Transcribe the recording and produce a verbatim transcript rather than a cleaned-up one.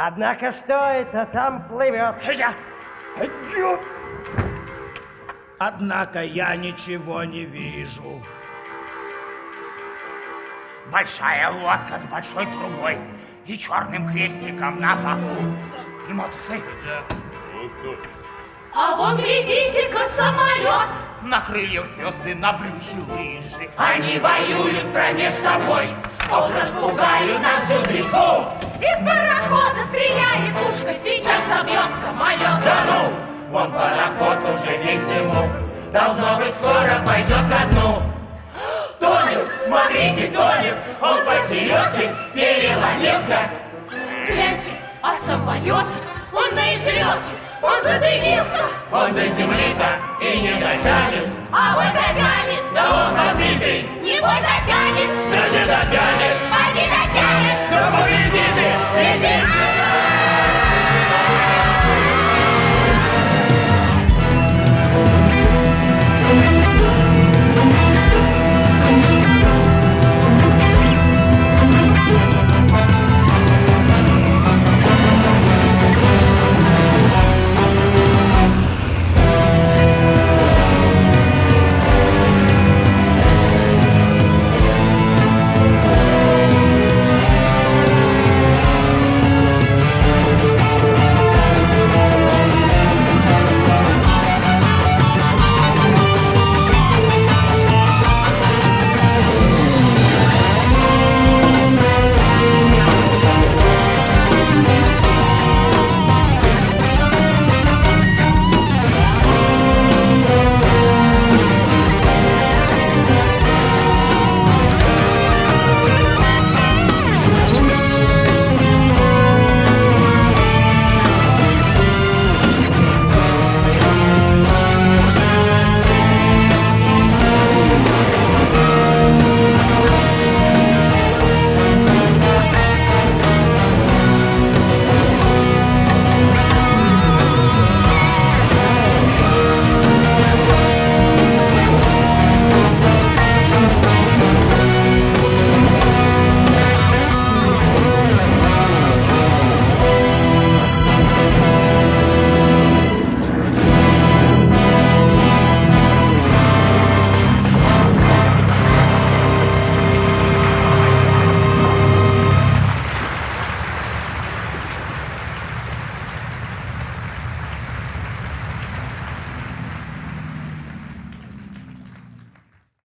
Однако что это там плывет? Однако я ничего не вижу. Большая лодка с большой трубой и черным крестиком на боку. И мотоцикл. А вон, глядите-ка, самолет. На крыльях звезды, на брюхе лыжи. Они воюют промеж собой. Ох, распугают нас всю трясу. Из парохода стреляет пушка, сейчас собьет самолет. Да ну, вон пароход уже весь дыму. Должно быть, скоро пойдет ко дну. Тонет, смотрите, тонет, он посередке переломился. Гляньте, а в самолете он на излете, он задымился. Он до земли-то и не дотянет. А вот дотянет, Да он побитый, небось дотянет. да не дотянет. А не дотянет, Да погляди ты, иди